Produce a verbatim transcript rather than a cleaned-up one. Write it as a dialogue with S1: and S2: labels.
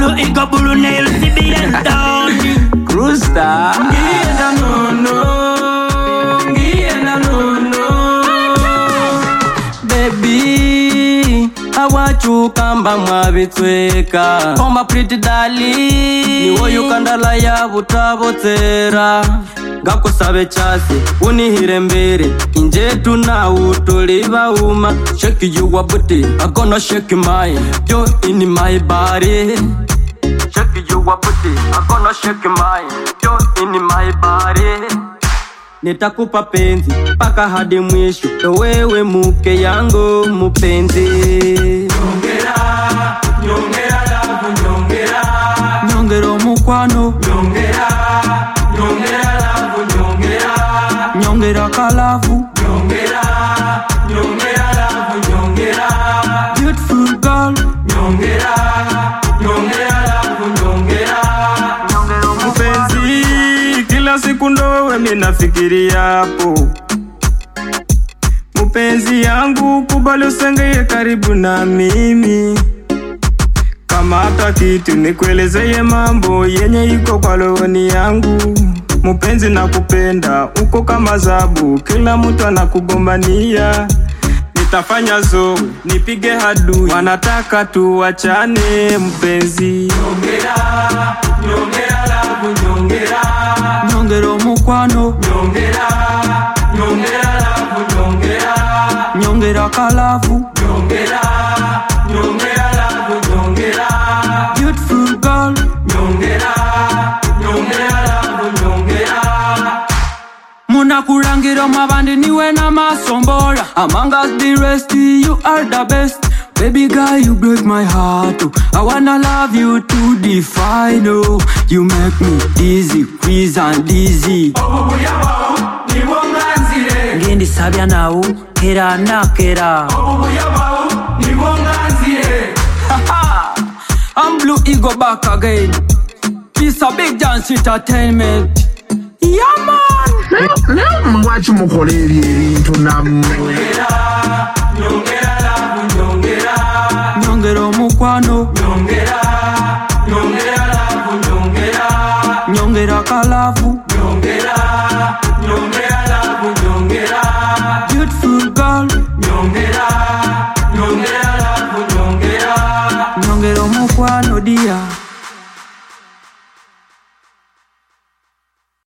S1: Blue ego blue nail C B and down
S2: Crusta
S1: Ngienda no no Ngienda no no
S2: Baby Awachu kamba mwabitweka Oh my pretty darling Niwo yukandala ya butabotera Gakusabe chasi unihire mbere Injetu na utoliba uma Shake you a booty I'm gonna shake mine You're in my body Shake you a booty I'm gonna shake mine You're in my body Nitakupa penzi paka hadi mwisho ndo wewe muke yangu mupenzi
S1: Nyongera Nyongera lavu nyongera
S2: Nyongero mukwano
S1: Nyongera Nyongera lavu nyongera
S2: Nyongera kalavu
S1: Nyongera Nyongera lavu nyongera
S2: Beautiful girl
S1: Nyongera Nyongera lavu nyongera
S3: Mpenzi kila siku ndo wewe minafikiria hapo Mpenzi yangu kubali usengeye karibu na mimi Kama hata kitu nikuelezeye mambo yenye iko kwa rohoni yangu Mpenzi nakupenda uko kama zabu kila mtu anakugombania Nitafanya zo nipige hadui wanataka tuachane mpenzi
S1: Nyongera Nyongera lavu nyongera
S2: Nyongero mukwano
S1: Nyongera Nyongera lavu nyongera
S2: Nyongera kalavu
S1: Nyongera Nyongera lavu nyongera
S2: Beautiful girl
S1: Nyongera Nyongera lavu nyongera
S2: Muna kurangira mabandi niwe na masombola Among us the rest you are the best Baby girl you break my heart oh. I wanna love you to the final You make me dizzy, quiz and dizzy
S1: Obubuya bwawu niwo mwanzire
S2: Ngindi sabya nawu kera na kera
S1: Obubuya bwawu niwo mwanzire
S2: I'm Blue Ego back again It's a big dance entertainment Yeah man
S4: Leo mwachi mukole ebintu namwe
S1: Nyongera Nyongera lavu nyongera
S2: Nyongero mukwano
S1: Nyongera Nyongera lavu nyongera
S2: Nyongera kalavu